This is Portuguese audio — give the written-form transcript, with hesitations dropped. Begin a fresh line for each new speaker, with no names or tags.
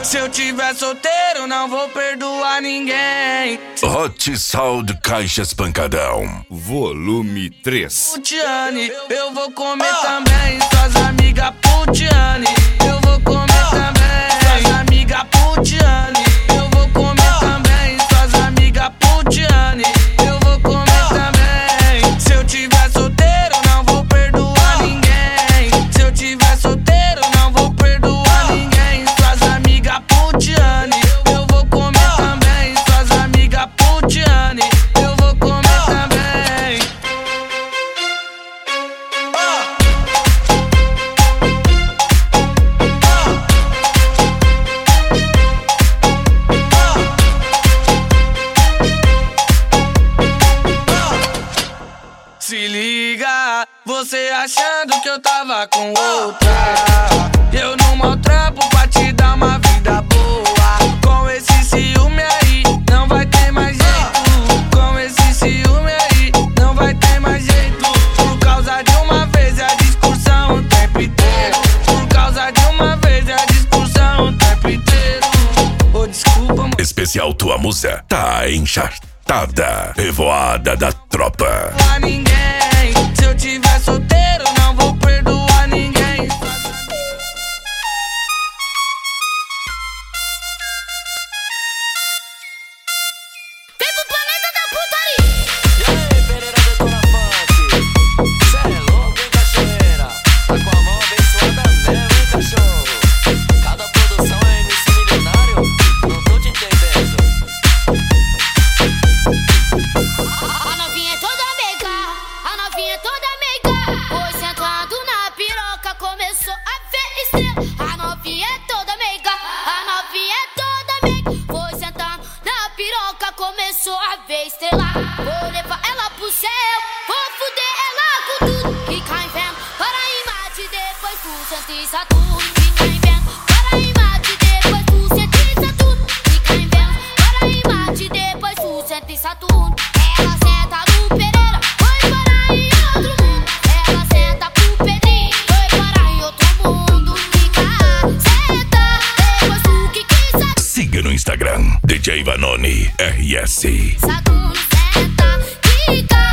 Se eu tiver solteiro, não vou perdoar ninguém.
Hot Sound Caixas Pancadão,
volume 3.
Putiane, eu vou comer também. Suas amigas Putiane, eu vou comer também. Suas amigas Putiane, eu vou comer também. Suas amigas Putiane, eu vou comer também. Se eu tiver solteiro, não vou perdoar ninguém. Se eu tiver solteiro, não vou perdoar ninguém. Suas amigas Putiane, eu vou comer também. Suas amigas Putiane, eu vou comer também. Se liga, você achando que eu tava com outra. Eu não maltrapo pra te dar uma vida boa. Com esse ciúme aí, não vai ter mais jeito. Com esse ciúme aí, não vai ter mais jeito. Por causa de uma vez é a discussão o tempo inteiro. Por causa de uma vez é a discussão o tempo inteiro. Ô, desculpa, mano.
especial Tua Musa tá enchartada, revoada da tropa.
A ninguém. Se eu tiver solteiro, não vou perdoar ninguém.
Vem pro planeta da putaria.
E aí, Pereira Detona Funk, cê é louco, hein, cachoeira? Tá com a mão abençoada mesmo, hein, cachorro? Cada produção é MC milionário? Não tô te entendendo.
A novinha é toda meiga, a novinha é toda meiga. Foi sentando na piroca, começou a ver estrela. A novinha é toda meiga, a novinha é toda meiga. Foi sentando na piroca, começou a ver estrela. Vou levar ela pro céu, vou fuder ela com tudo. Fica em vento, para em Marte, depois pro Santo e Saturno. Fica em vento, para em Marte, depois pro Santo e Saturno. Fica em vento, para em Marte, depois pro Santo e Saturno. Ela senta no Pereira, foi parar em outro mundo. Ela senta pro Pedrinho, foi parar em outro mundo. Fica, senta, depois o que quiser.
Siga no Instagram, DJ Vanoni RS.
Saturno senta, fica.